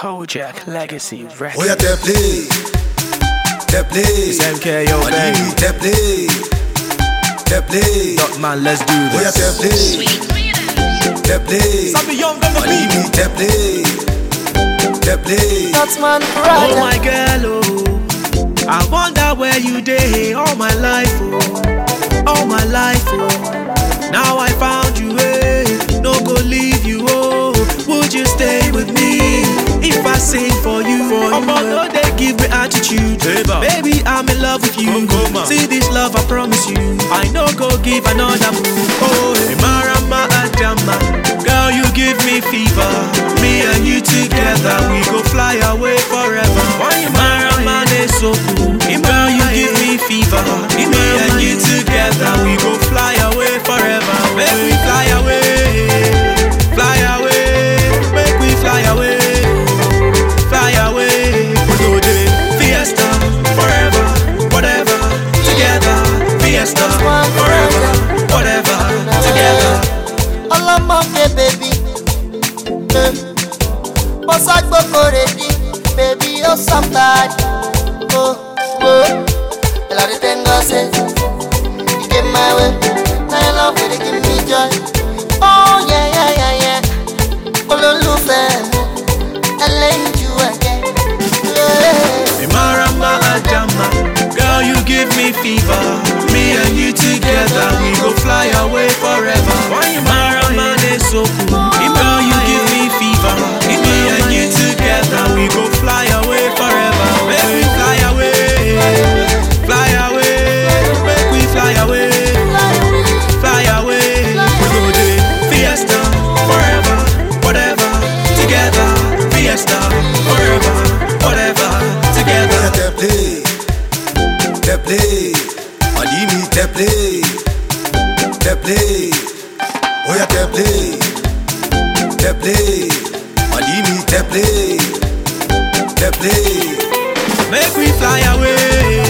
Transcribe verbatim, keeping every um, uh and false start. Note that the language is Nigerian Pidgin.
Kojak Legacy Records. Oh yeah, te play, te play. It's M K O, baby. Te play, te play. Duck man, let's do Oh yeah, this. te play, te play. Sabi young on the beat. Te play, te play. That's man Oh my girl, oh, I wonder where you dey all my life, oh, all my life, oh. Now I found you, eh? No go leave you, oh. Would you stay with me if I sing for you? For you, no, they give me attitude. Hey, baby, I'm in love with you. Go, go, see this love, I promise you. I no go give another move. Oh, hey, Marama Adama, girl, you give me fever. Me and you together, we go fly away forever. Marama is so cool. Girl, you give me fever. Me and you together, we go fly away forever. Make we fly away, fly away, make we fly away, fly away. We go to fiesta forever, whatever, together. Fiesta forever, whatever, together. All I'm okay, baby. Boss, I go for it, baby. You're somebody. Oh, oh. A lot of things I say, you get my way. I love you, they give me joy. Oh yeah, yeah, yeah, yeah. Ololufe, I like you again. Yeah. Marama Adama, girl, you give me fever. Me and you together, we go fly away forever. Marama is so cool. Girl, you give me fever. Me and you together, we go fly away forever. Make we fly away, fly away, make we fly away, fly away. We go to fiesta forever, whatever, together. Fiesta forever, whatever, together. Te play, te play. Adimi te play, te play. Oh yeah, te play, te play. Adimi te play, te play. Make we fly away,